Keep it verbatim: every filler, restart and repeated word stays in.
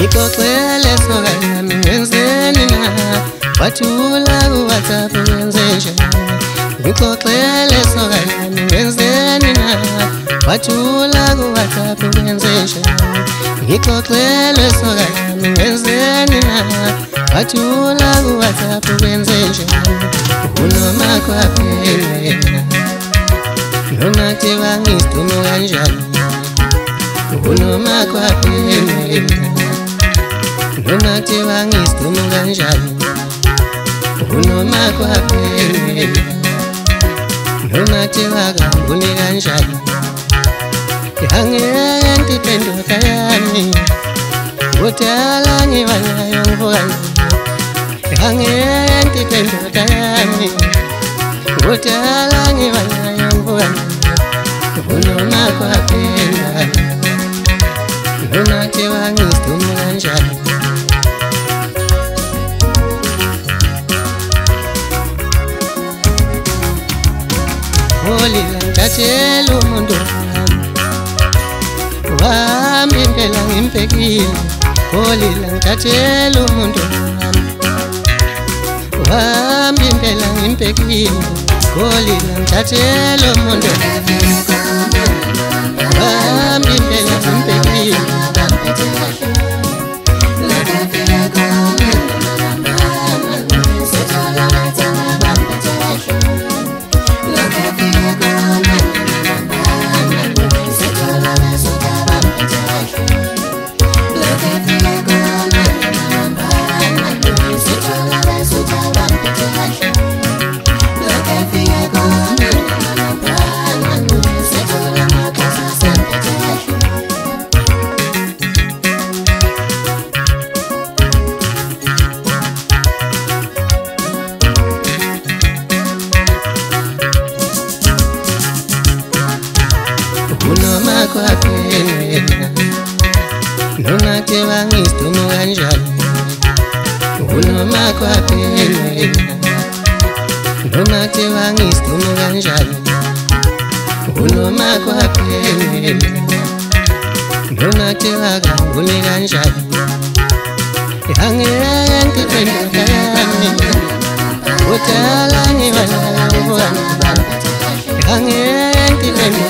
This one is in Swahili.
Ngixoxele soka yami ngenzeni na wathula ku WhatsApp wenzenje Ngixoxele soka yami ngenzeni na wathula ku WhatsApp wenzenje Ngixoxele soka yami ngenzeni na wathula ku WhatsApp wenzenje Unoma kwaphela noma thiwa ngisidumo kanjani Unoma kwaphela noma thiwa ngisidumo kanjani Unoma kwaphela noma thiwa kanguni kanjani Angeke ngithendoda yami Udala ngibanayo ngivukana Angeke ngithendoda yami Udala ngibanayo ngivukana Unoma kwaphela noma thiwa ngisidumo kanjani Olila ngithathela umuntu wami impela ngimpekile Olila ngithathela umuntu wami impela ngimpekile Olila ngithathela umuntu wami impela ngimpekile Unoma kwaphela noma thiwa ngisidumo kanjani Unoma kwaphela noma thiwa ngisidumo kanjani Unoma kwaphela noma thiwa kanguni kanjani Angeke ngithendoda yami Udala ngibanayo ngivukana Angeke ngithendoda